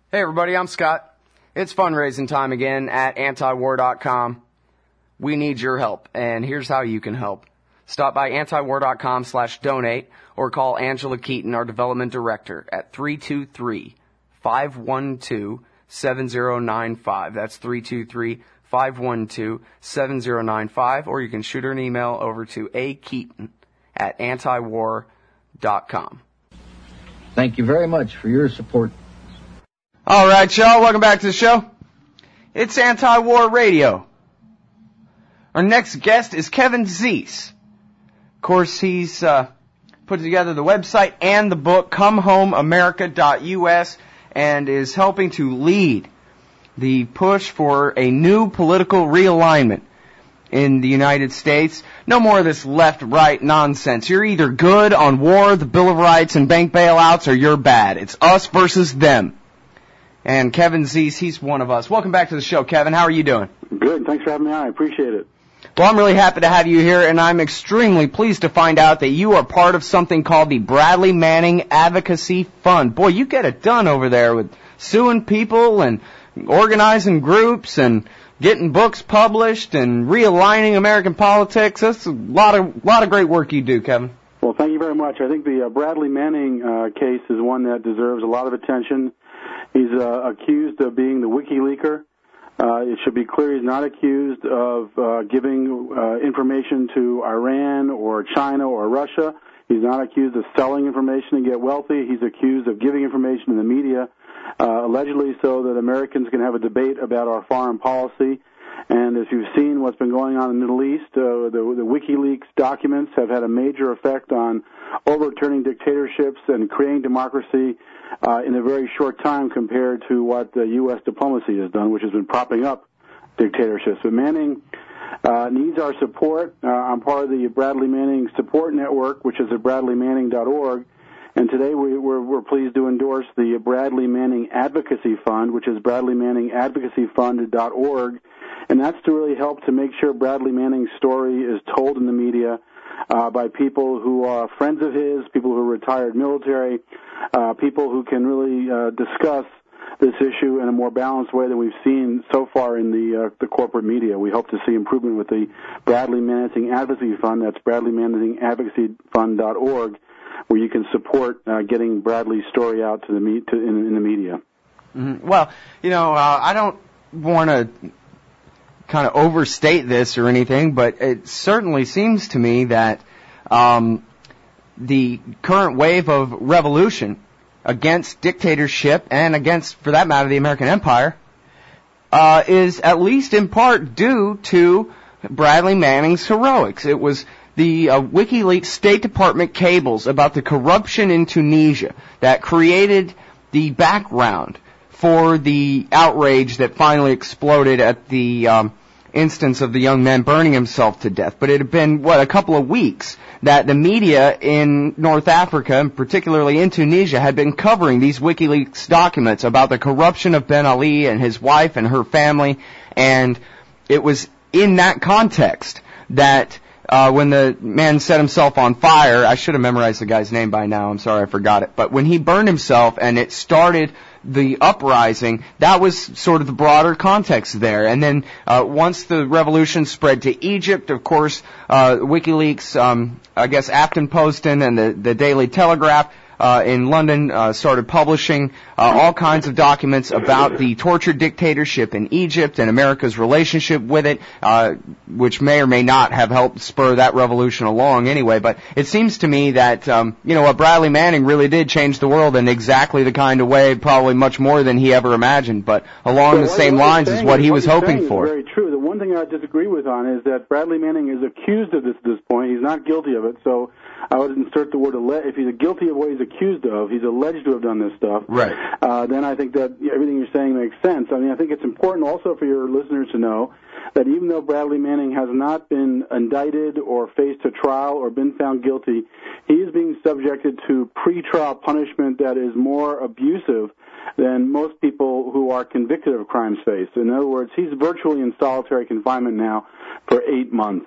Hey everybody, I'm Scott. It's fundraising time again at antiwar.com. We need your help, and here's how you can help. Stop by antiwar.com/donate or call Angela Keaton, our development director, at 323-512-7095. That's 323-512-7095, or you can shoot her an email over to akeaton@antiwar.com. Thank you very much for your support. All right, y'all, welcome back to the show. It's Anti-War Radio. Our next guest is Kevin Zeese. Of course, he's put together the website and the book, ComeHomeAmerica.us, and is helping to lead the push for a new political realignment in the United States. No more of this left-right nonsense. You're either good on war, the Bill of Rights, and bank bailouts, or you're bad. It's us versus them. And Kevin Zeese, he's one of us. Welcome back to the show, Kevin. How are you doing? Good. Thanks for having me on. I appreciate it. Well, I'm really happy to have you here, and I'm extremely pleased to find out that you are part of something called the Bradley Manning Advocacy Fund. Boy, you get it done over there with suing people and organizing groups and getting books published and realigning American politics. That's a lot of great work you do, Kevin. Well, thank you very much. I think the Bradley Manning case is one that deserves a lot of attention. He's accused of being the WikiLeaker. It should be clear he's not accused of giving information to Iran or China or Russia. He's not accused of selling information to get wealthy. He's accused of giving information to the media, allegedly so that Americans can have a debate about our foreign policy. And as you've seen what's been going on in the Middle East, the WikiLeaks documents have had a major effect on overturning dictatorships and creating democracy in a very short time compared to what the U.S. diplomacy has done, which has been propping up dictatorships. But Manning needs our support. I'm part of the Bradley Manning Support Network, which is at bradleymanning.org. And today we're pleased to endorse the Bradley Manning Advocacy Fund, which is bradleymanningadvocacyfund.org. And that's to really help to make sure Bradley Manning's story is told in the media by people who are friends of his, people who are retired military, people who can really discuss this issue in a more balanced way than we've seen so far in the corporate media. We hope to see improvement with the Bradley Manning Advocacy Fund. That's bradleymanningadvocacyfund.org, where you can support getting Bradley's story out to in the media. Mm-hmm. Well, I don't want to kind of overstate this or anything, but it certainly seems to me that the current wave of revolution against dictatorship and against, for that matter, the American empire, is at least in part due to Bradley Manning's heroics. It was the WikiLeaks State Department cables about the corruption in Tunisia that created the background for the outrage that finally exploded at the instance of the young man burning himself to death. But it had been, a couple of weeks that the media in North Africa, and particularly in Tunisia, had been covering these WikiLeaks documents about the corruption of Ben Ali and his wife and her family. And it was in that context that when the man set himself on fire, I should have memorized the guy's name by now, I'm sorry I forgot it, but when he burned himself and it started the uprising, that was sort of the broader context there. And then once the revolution spread to Egypt, of course, WikiLeaks, Aftenposten and the Daily Telegraph in London started publishing all kinds of documents about the torture dictatorship in Egypt and America's relationship with it, which may or may not have helped spur that revolution along anyway. But it seems to me that, what Bradley Manning really did change the world in exactly the kind of way, probably much more than he ever imagined, but along the same lines as what he was hoping for. Very true. The one thing I disagree with on is that Bradley Manning is accused of this at this point. He's not guilty of it, so I would insert the word alleged. If he's guilty of what he's accused of, he's alleged to have done this stuff. Right. Then I think that everything you're saying makes sense. I mean, I think it's important also for your listeners to know that even though Bradley Manning has not been indicted or faced a trial or been found guilty, he is being subjected to pretrial punishment that is more abusive than most people who are convicted of crimes face. In other words, he's virtually in solitary confinement now for 8 months.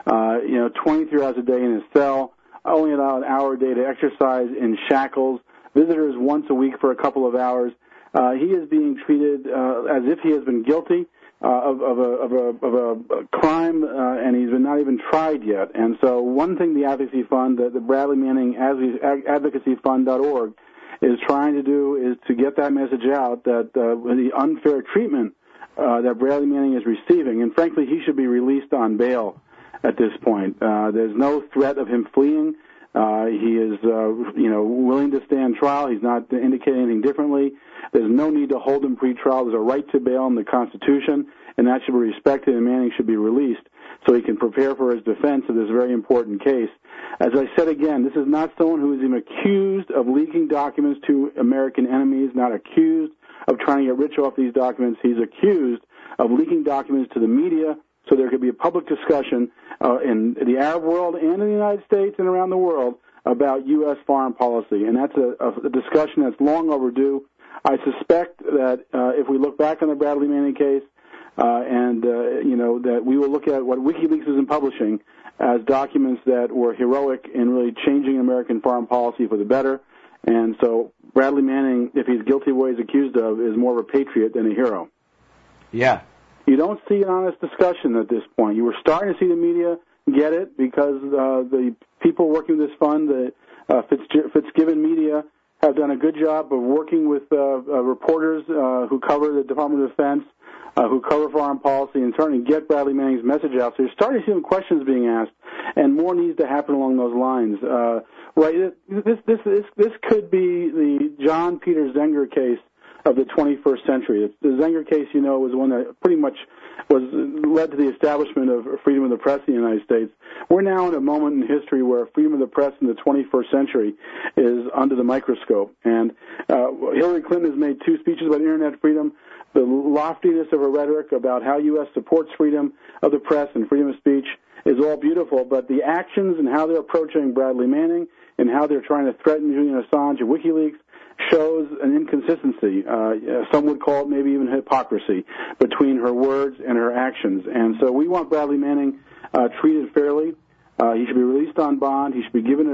23 hours a day in his cell, only allowed an hour a day to exercise in shackles, visitors once a week for a couple of hours. he is being treated as if he has been guilty of a crime, and he's been not even tried yet. And so one thing the Advocacy Fund, the Bradley Manning AdvocacyFund.org, is trying to do is to get that message out that the unfair treatment that Bradley Manning is receiving, and frankly, he should be released on bail at this point. There's no threat of him fleeing. He is, willing to stand trial. He's not indicating anything differently. There's no need to hold him pre-trial. There's a right to bail in the Constitution, and that should be respected, and Manning should be released so he can prepare for his defense of this very important case. As I said again, this is not someone who is even accused of leaking documents to American enemies, not accused of trying to get rich off these documents. He's accused of leaking documents to the media so there could be a public discussion in the Arab world and in the United States and around the world about U.S. foreign policy. And that's a discussion that's long overdue. I suspect that if we look back on the Bradley Manning case, that we will look at what WikiLeaks has been publishing as documents that were heroic in really changing American foreign policy for the better. And so Bradley Manning, if he's guilty of what he's accused of, is more of a patriot than a hero. Yeah. You don't see an honest discussion at this point. You were starting to see the media get it because the people working with this fund, the Fitzgibbon Media, have done a good job of working with reporters who cover the Department of Defense, who cover foreign policy, and starting to get Bradley Manning's message out. So you're starting to see some questions being asked, and more needs to happen along those lines. Right? This could be the John Peter Zenger case of the 21st century. The Zenger case, was one that pretty much led to the establishment of freedom of the press in the United States. We're now in a moment in history where freedom of the press in the 21st century is under the microscope. And Hillary Clinton has made 2 speeches about Internet freedom. The loftiness of her rhetoric about how U.S. supports freedom of the press and freedom of speech is all beautiful, but the actions and how they're approaching Bradley Manning and how they're trying to threaten Julian Assange and WikiLeaks shows an inconsistency. Some would call it maybe even hypocrisy between her words and her actions. And so we want Bradley Manning treated fairly. He should be released on bond. He should be given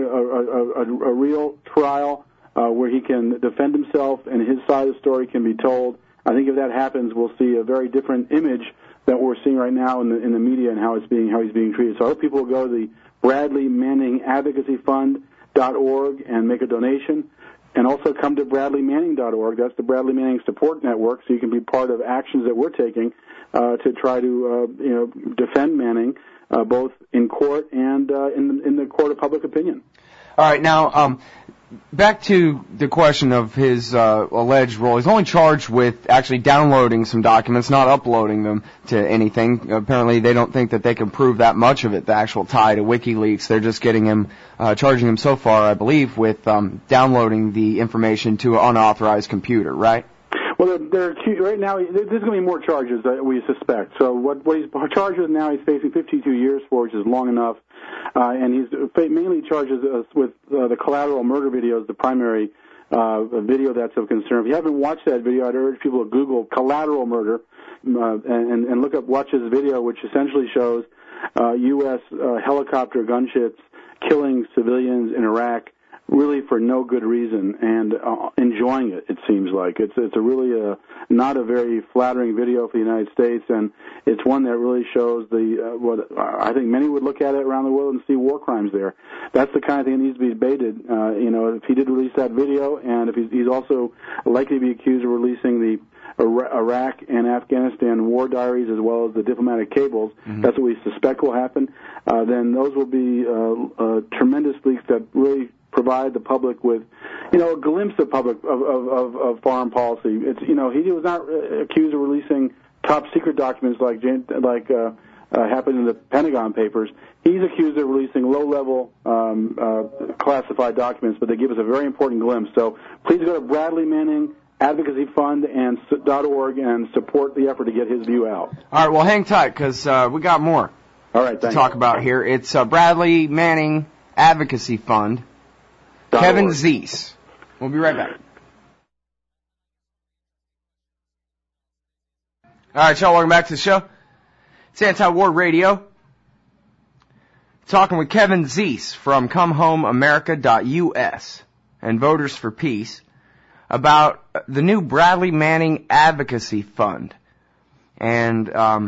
a real trial where he can defend himself and his side of the story can be told. I think if that happens, we'll see a very different image that we're seeing right now in the media and how he's being treated. So I hope people will go to the Bradley Manning AdvocacyFund.org and make a donation. And also come to BradleyManning.org. That's the Bradley Manning Support Network, so you can be part of actions that we're taking to try to defend Manning, both in court and in the court of public opinion. All right, now back to the question of his alleged role. He's only charged with actually downloading some documents, not uploading them to anything. Apparently, they don't think that they can prove that much of it, the actual tie to WikiLeaks. They're just getting him, charging him so far, I believe, with downloading the information to an unauthorized computer, right? Well, they're accused right now. There's going to be more charges that we suspect. So what he's charged with now, he's facing 52 years for, which is long enough. And he's mainly charges with the collateral murder video as the primary video that's of concern. If you haven't watched that video, I'd urge people to Google collateral murder and watch his video, which essentially shows U.S. helicopter gunships killing civilians in Iraq, really for no good reason, and enjoying it. It seems like it's a really not a very flattering video for the United States, and it's one that really shows what I think many would look at it around the world and see war crimes there. That's the kind of thing that needs to be debated. If he did release that video, and if he's also likely to be accused of releasing the Iraq and Afghanistan war diaries as well as the diplomatic cables, that's what we suspect will happen, then those will be tremendous leaks that really provide the public with, a glimpse of of foreign policy. It's, he was not accused of releasing top secret documents like happened in the Pentagon Papers. He's accused of releasing low-level classified documents, but they give us a very important glimpse. So please go to Bradley Manning Advocacy Fund and .org and support the effort to get his view out. All right, well, hang tight because we got more. All right, thanks. To talk about here. It's Bradley Manning Advocacy Fund. Kevin Zeese. We'll be right back. All right, y'all, welcome back to the show. It's Anti-War Radio. Talking with Kevin Zeese from ComeHomeAmerica.us and Voters for Peace. about the new Bradley Manning Advocacy Fund. And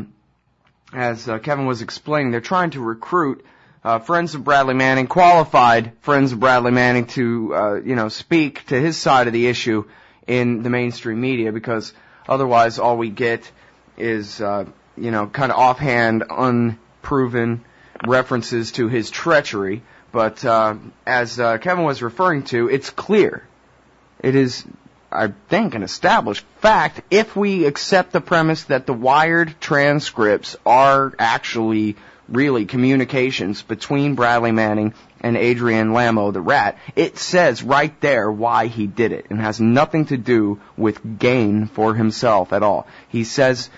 as Kevin was explaining, they're trying to recruit friends of Bradley Manning, qualified friends of Bradley Manning, to speak to his side of the issue in the mainstream media, because otherwise all we get is kind of offhand, unproven references to his treachery. But as Kevin was referring to, it's clear. It is, I think, an established fact, if we accept the premise that the wired transcripts are actually really communications between Bradley Manning and Adrian Lamo, the rat. It says right there why he did it, and has nothing to do with gain for himself at all. He says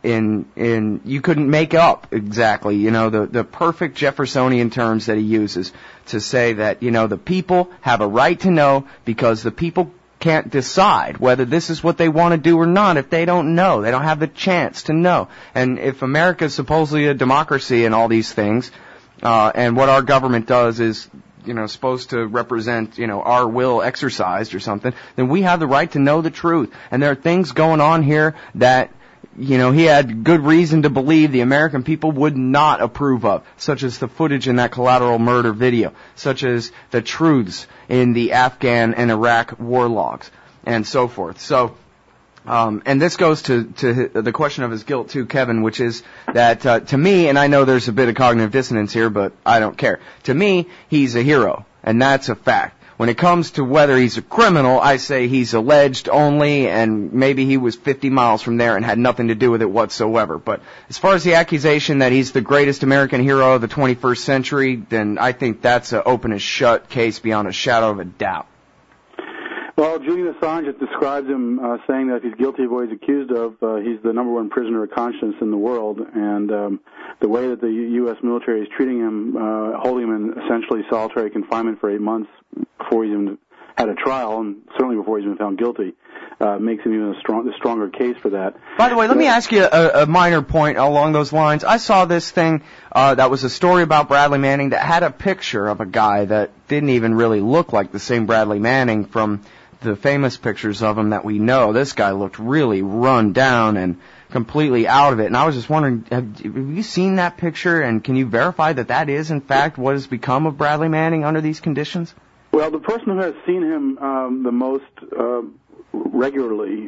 you couldn't make up exactly, the perfect Jeffersonian terms that he uses to say that, the people have a right to know, because the people can't decide whether this is what they want to do or not if they don't know. They don't have the chance to know. And if America is supposedly a democracy and all these things, and what our government does is, supposed to represent, our will exercised or something, then we have the right to know the truth. And there are things going on here that, he had good reason to believe the American people would not approve of, such as the footage in that collateral murder video, such as the truths in the Afghan and Iraq war logs, and so forth. So, and this goes to the question of his guilt too, Kevin, which is that, to me, and I know there's a bit of cognitive dissonance here, but I don't care. To me, he's a hero, and that's a fact. When it comes to whether he's a criminal, I say he's alleged only, and maybe he was 50 miles from there and had nothing to do with it whatsoever. But as far as the accusation that he's the greatest American hero of the 21st century, then I think that's an open as shut case beyond a shadow of a doubt. Well, Julian Assange describes him saying that if he's guilty of what he's accused of, he's the number one prisoner of conscience in the world, and the way that the U.S. military is treating him, holding him in essentially solitary confinement for 8 months before he's even had a trial, and certainly before he's been found guilty, makes him even a stronger case for that. By the way, let me ask you a minor point along those lines. I saw this thing that was a story about Bradley Manning that had a picture of a guy that didn't even really look like the same Bradley Manning from the famous pictures of him that we know. This guy looked really run down and completely out of it. And I was just wondering, have you seen that picture, and can you verify that that is, in fact, what has become of Bradley Manning under these conditions? Well, the person who has seen him the most regularly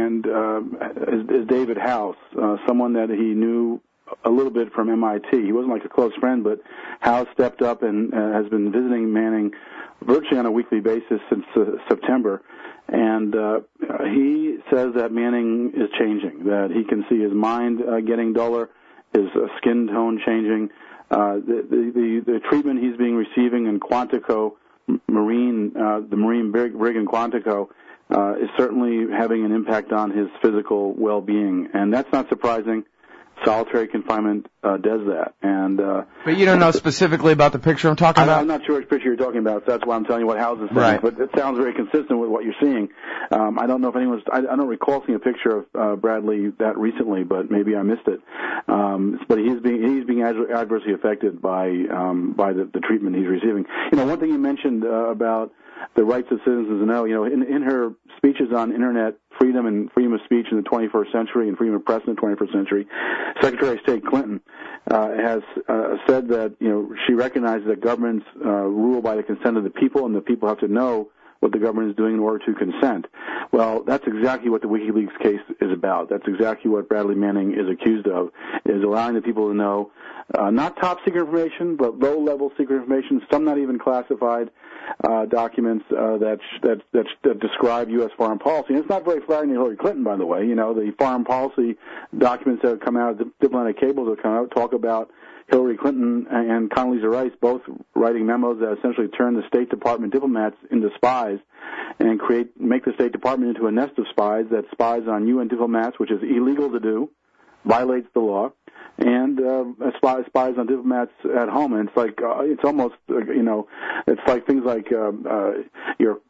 is David House, someone that he knew a little bit from MIT. He wasn't like a close friend, but House stepped up and has been visiting Manning virtually on a weekly basis since September. And he says that Manning is changing, that he can see his mind getting duller, his skin tone changing. The treatment he's being receiving in Quantico, the Marine brig in Quantico, is certainly having an impact on his physical well-being. And that's not surprising. Solitary confinement does that. And but you don't know specifically about the picture I'm talking about? I'm not sure which picture you're talking about, so that's why I'm telling you what House is saying. Right. But it sounds very consistent with what you're seeing. I don't know if I don't recall seeing a picture of Bradley that recently, but maybe I missed it. But he's being adversely affected by the treatment he's receiving. One thing you mentioned about the rights of citizens to know, in her speeches on internet freedom and freedom of speech in the 21st century and freedom of press in the 21st century, Secretary of State Clinton has said that, she recognizes that governments rule by the consent of the people, and the people have to know what the government is doing in order to consent. Well, that's exactly what the WikiLeaks case is about. That's exactly what Bradley Manning is accused of, is allowing the people to know not top secret information, but low-level secret information, some not even classified documents that describe U.S. foreign policy. And it's not very flattering to Hillary Clinton, by the way. The foreign policy documents that have come out, the diplomatic cables that have come out, talk about Hillary Clinton and Condoleezza Rice both writing memos that essentially turn the State Department diplomats into spies and make the State Department into a nest of spies that spies on UN diplomats, which is illegal to do, violates the law, and spies on diplomats at home. And it's like it's almost it's like things like your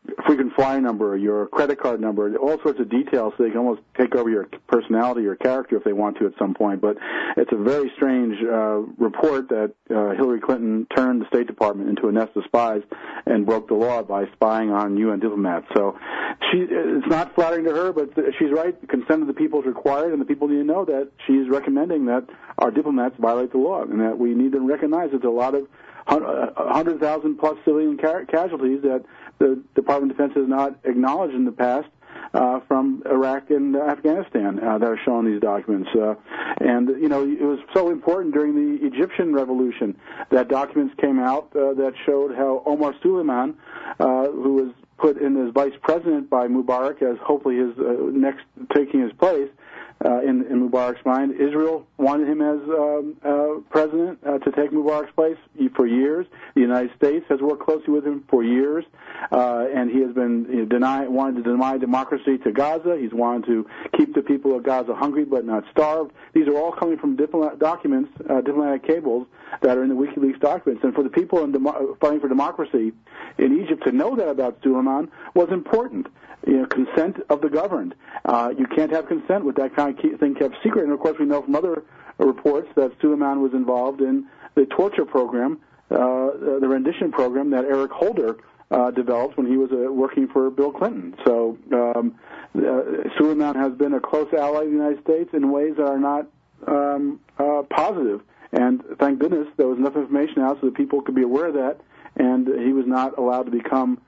frequent flyer number, your credit card number, all sorts of details, so they can almost take over your personality or character if they want to at some point. But it's a very strange report that Hillary Clinton turned the State Department into a nest of spies and broke the law by spying on UN diplomats. So it's not flattering to her, but she's right. The consent of the people is required, and the people need to know that she's recommending that our diplomats violate the law, and that we need to recognize that there's a lot of 100,000 plus civilian casualties that the Department of Defense has not acknowledged in the past from Iraq and Afghanistan that are shown in these documents. And, you know, it was so important during the Egyptian Revolution that documents came out that showed how Omar Suleiman, who was put in as vice president by Mubarak as hopefully his next taking his place, in Mubarak's mind, Israel wanted him as president to take Mubarak's place for years. The United States has worked closely with him for years, and he has been wanted to deny democracy to Gaza. He's wanted to keep the people of Gaza hungry but not starved. These are all coming from diplomatic cables that are in the WikiLeaks documents. And for the people fighting for democracy in Egypt to know that about Suleiman was important. You know, consent of the governed. You can't have consent with that kind of thing kept secret. And, of course, we know from other reports that Suleiman was involved in the torture program, the rendition program that Eric Holder developed when he was working for Bill Clinton. So Suleiman has been a close ally of the United States in ways that are not positive. And thank goodness there was enough information out so that people could be aware of that, and he was not allowed to become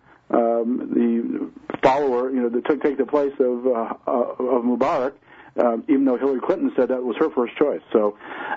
the follower, you know, that take the place of Mubarak, even though Hillary Clinton said that was her first choice. So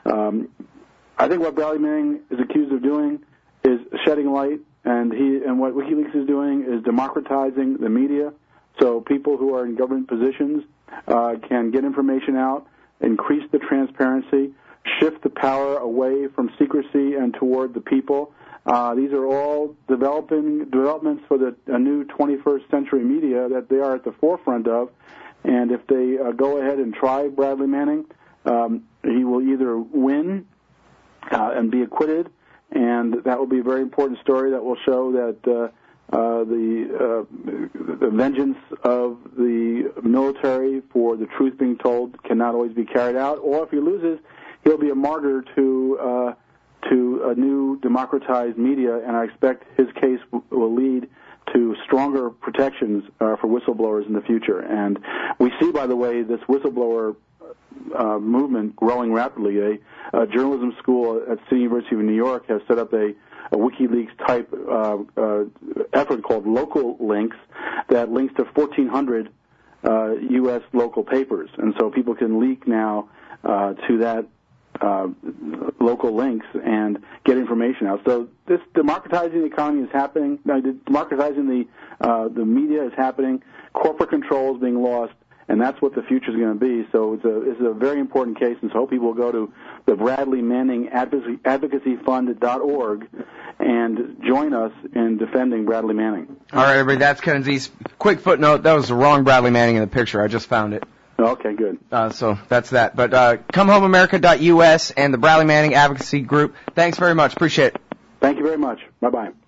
I think what Bradley Manning is accused of doing is shedding light, and what WikiLeaks is doing is democratizing the media, so people who are in government positions can get information out, increase the transparency, shift the power away from secrecy and toward the people. These are all developments for a new 21st century media that they are at the forefront of. And if they go ahead and try Bradley Manning, he will either win and be acquitted, and that will be a very important story that will show that the vengeance of the military for the truth being told cannot always be carried out. Or if he loses, he'll be a martyr to a new democratized media, and I expect his case will lead to stronger protections for whistleblowers in the future. And we see, by the way, this whistleblower movement growing rapidly. A journalism school at City University of New York has set up a WikiLeaks-type effort called Local Links that links to 1,400 U.S. local papers. And so people can leak now to that local links and get information out. So this democratizing the economy is happening. Democratizing the media is happening. Corporate control is being lost, and that's what the future is going to be. So it's a very important case, and so I hope people will go to the Bradley Manning advocacyfund.org and join us in defending Bradley Manning. All right, everybody, that's Ken Z's quick footnote. That was the wrong Bradley Manning in the picture. I just found it. Okay, good. So that's that. But ComeHomeAmerica.us and the Bradley Manning Advocacy Group, thanks very much. Appreciate it. Thank you very much. Bye-bye.